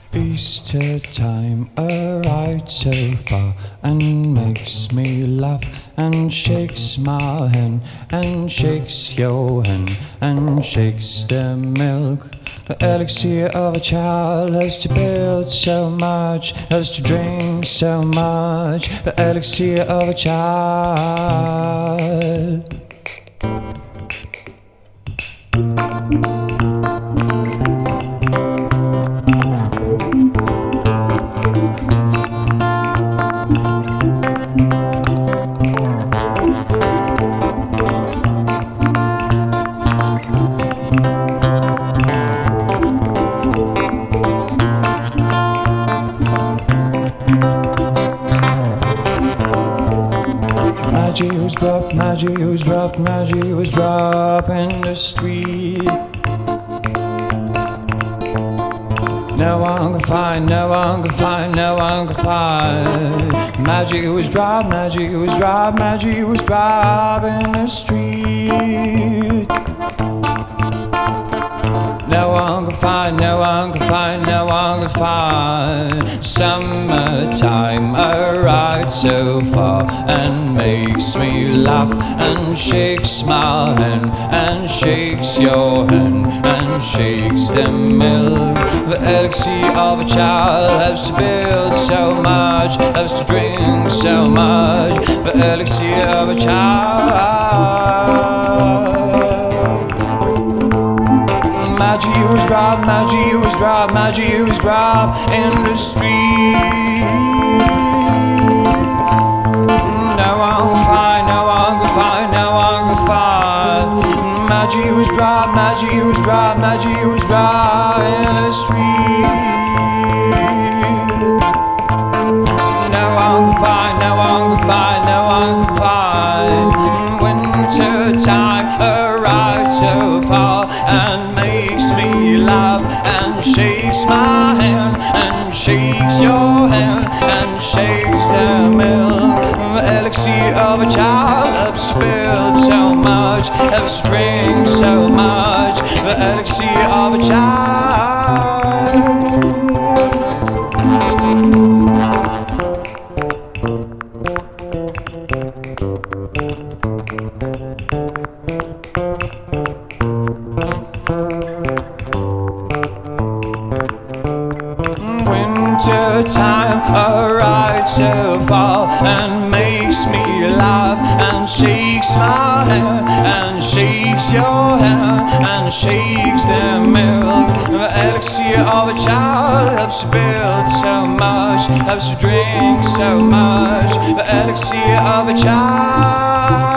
Easter time arrived so far and makes me laugh and shakes my hand and shakes your hand and shakes the milk. The elixir of a child loves to build so much, loves to drink so much. The elixir of a child. Magic was dropped, magic was dropped, magic was dropped in the street. No one can find, no one can find, no one can find. Magic was dropped, magic was dropped, magic was dropped in the street. No one can find, no one can find, no one can find. Summertime arrived so far and makes me laugh and shakes my hand and shakes your hand and shakes the milk. The elixir of a child loves to build so much, loves to drink so much. The elixir of a child. Magic was dropped, magic was dropped, magic was dropped in the street. No one can find, no one can find, no one can find. Magic was dropped, magic was dropped, magic was dropped in the street. No one can find, no one can find, no one can find. Winter time arrived so far and makes me laugh and shakes my hand and shakes your hand and shakes the milk. The elixir of a child loves to build so much, loves to drink so much. The elixir of a child. Winter time arrived so far and makes me laugh and shakes my hand and shakes your hand and shakes the milk. The elixir of a child loves to build so much, loves to drink so much. The elixir of a child.